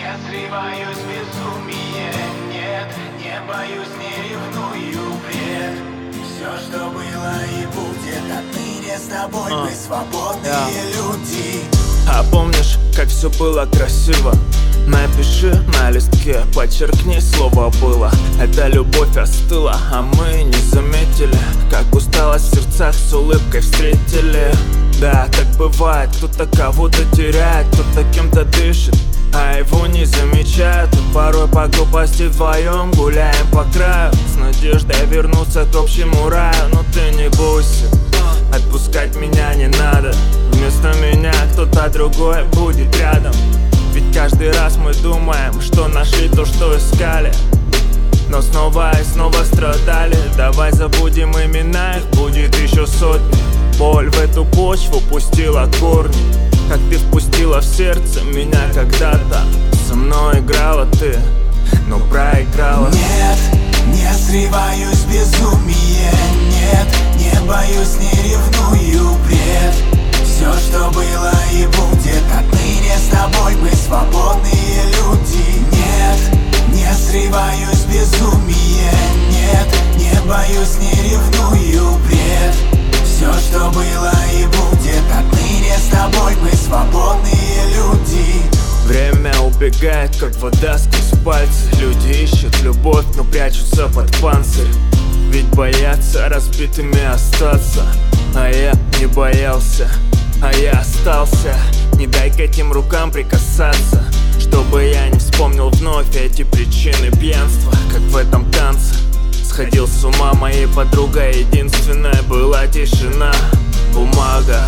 Не срываюсь в безумие, нет, не боюсь, не ревную, бред. Все, что было и будет, отныне с тобой мы свободные люди. А помнишь, как все было красиво? Напиши на листке, подчеркни слово «было». Эта любовь остыла, а мы не заметили, как усталость в сердцах с улыбкой встретили. Да, так бывает, кто-то кого-то теряет, кто-то кем-то дышит, а его не замечают. И порой по глупости вдвоем гуляем по краю, с надеждой вернуться к общему раю. Но ты не бойся, отпускать меня не надо. Вместо меня кто-то другой будет рядом. Ведь каждый раз мы думаем, что нашли то, что искали, но снова и снова страдали. Давай забудем имена, их будет еще сотни. Боль в эту почву пустила корни, как ты впустила в сердце меня когда-то. Со мной играла ты, но проиграла. Нет, не срываюсь в безумие, нет, не боюсь, не ревную, бред. Все, что было и будет, отныне с тобой мы свободные люди. Нет, не срываюсь в безумие, нет, не боюсь, не ревную, бред. Все, что было и будет, отныне с тобой мы свободные люди. Время убегает, как вода сквозь пальцы. Люди ищут любовь, но прячутся под панцирь, ведь боятся разбитыми остаться. А я не боялся, а я остался. Не дай к этим рукам прикасаться, чтобы я не вспомнил вновь эти причины пьянства. Как в этом танце сходил с ума моей подругой, единственная была тишина. Бумага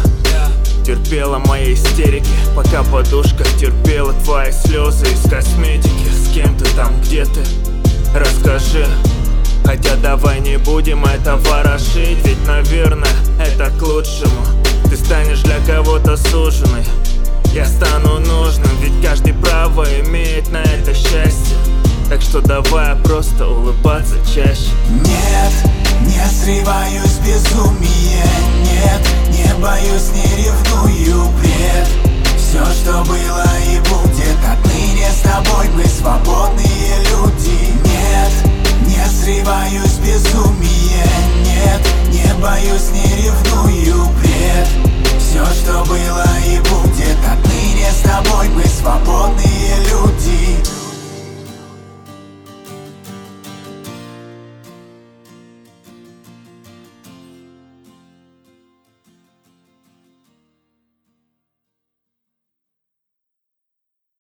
терпела мои истерики, пока подушка терпела твои слезы из косметики. С кем ты там, где ты? Расскажи. Хотя давай не будем это ворошить, ведь, наверное, это к лучшему. Ты станешь для кого-то суженой, я стану нужным, ведь каждый право имеет на это счастье. Так что давай просто улыбаться чаще. Нет, не срываюсь в безумие, нет, не боюсь, не ревную, бред. Все, что было и будет, отныне с тобой мы свободные люди. Нет, не срываюсь в безумие, нет, не боюсь, не ревную, бред. Все, что было и будет, отныне с тобой